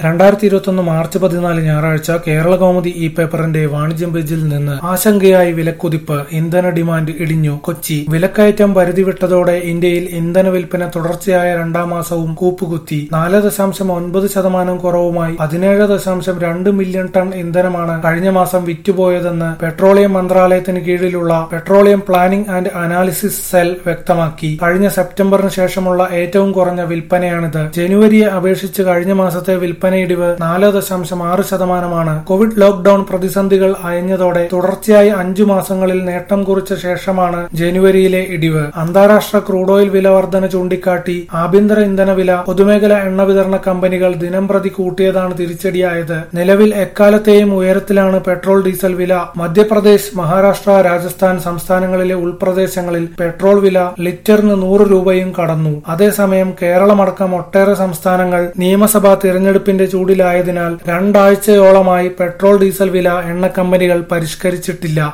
2021 March 14 ഞായറാഴ്ച Keralakaumudi E പേപ്പറിന്റെ വാണിജ്യം പേജിൽ നിന്ന് ആശങ്കയായി വിലക്കുതിപ്പ്, ഇന്ധന ഡിമാൻഡ് ഇടിഞ്ഞു. കൊച്ചി: വിലക്കയറ്റം പരിധി വിട്ടതോടെ ഇന്ത്യയിൽ ഇന്ധന വിൽപ്പന തുടർച്ചയായ രണ്ടാം മാസവും കൂപ്പുകുത്തി. 4.9% കുറവുമായി 17.2 മില്യൺ ടൺ ഇന്ധനമാണ് കഴിഞ്ഞ മാസം വിറ്റുപോയതെന്ന് പെട്രോളിയം മന്ത്രാലയത്തിന് കീഴിലുള്ള petroleum planning and analysis cell വ്യക്തമാക്കി. കഴിഞ്ഞ സെപ്റ്റംബറിന് ശേഷമുള്ള ഏറ്റവും കുറഞ്ഞ വിൽപ്പനയാണിത്. ജനുവരിയെ അപേക്ഷിച്ച് കഴിഞ്ഞ മാസത്തെ വിൽപ്പനയിടിവ് 4.6%. കോവിഡ് ലോക്ഡൌൺ പ്രതിസന്ധികൾ അയഞ്ഞതോടെ തുടർച്ചയായി 5 മാസങ്ങളിൽ നേട്ടം കുറിച്ച ശേഷമാണ് ജനുവരിയിലെ ഇടിവ്. അന്താരാഷ്ട്ര ക്രൂഡ് ഓയിൽ വില വർധന ചൂണ്ടിക്കാട്ടി ആഭ്യന്തര ഇന്ധന വില പൊതുമേഖലാ എണ്ണ വിതരണ കമ്പനികൾ ദിനംപ്രതി കൂട്ടിയതാണ് തിരിച്ചടിയായത്. നിലവിൽ എക്കാലത്തെയും ഉയരത്തിലാണ് പെട്രോൾ ഡീസൽ വില. മധ്യപ്രദേശ്, മഹാരാഷ്ട്ര, രാജസ്ഥാൻ സംസ്ഥാനങ്ങളിലെ ഉൾപ്രദേശങ്ങളിൽ പെട്രോൾ വില ലിറ്ററിന് 100 രൂപയും കടന്നു. അതേസമയം കേരളമടക്കം ഒട്ടേറെ സംസ്ഥാനങ്ങൾ നിയമസഭാ തിരഞ്ഞെടുപ്പിന്റെ ചൂടിലായതിനാൽ 2 ആഴ്ചയോളമായി പെട്രോൾ ഡീസൽ വില എണ്ണ കമ്പനികൾ പരിഷ്കരിച്ചിട്ടില്ല.